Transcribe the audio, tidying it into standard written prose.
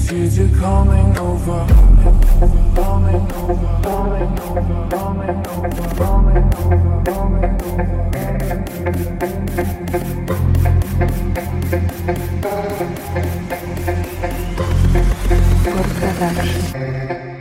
seeds are coming over. Coming over, coming over, coming over, coming over, coming over. Good production.